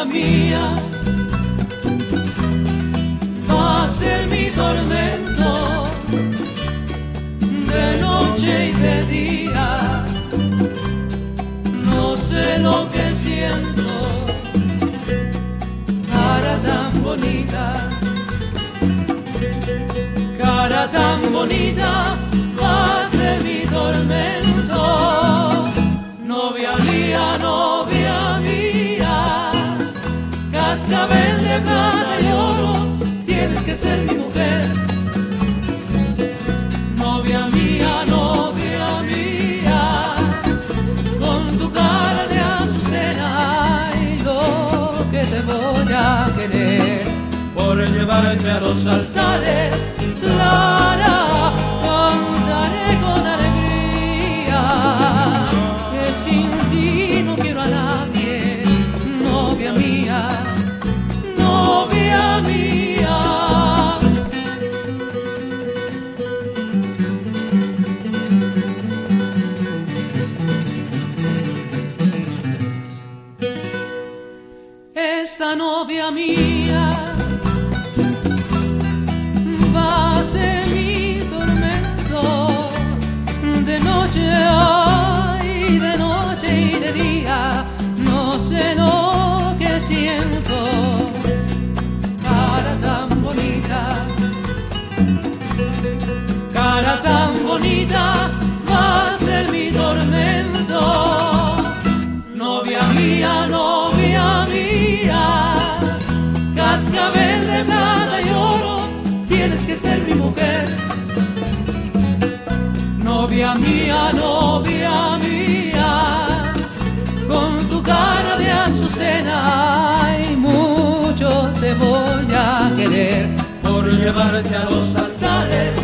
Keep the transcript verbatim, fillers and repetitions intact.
novia mía, va a ser mi tormento de noche y de día. No sé lo que siento, cara tan bonita, cara tan bonita, va a ser mi tormento. Novia mía, novia mía, cascabel de plata y oro, tienes que ser mi mujer. Novia mía, novia mía, con tu cara de azucena, ay, lo que te voy a querer, por llevarte a los altares. Lara, cantaré con alegría, que sin ti no quiero a nadie. Novia mía, novia mía. Esta novia mía va a ser mi tormento de noche, ay, de noche y de día. No sé lo que siento, cara tan bonita, cara tan bonita, va a ser mi tormento. Novia mía, novia mía, cascabel de plata y oro, tienes que ser mi mujer. Novia mía, novia mía, con tu cara de azucena, ay, mucho te voy a querer, por llevarte a los altares.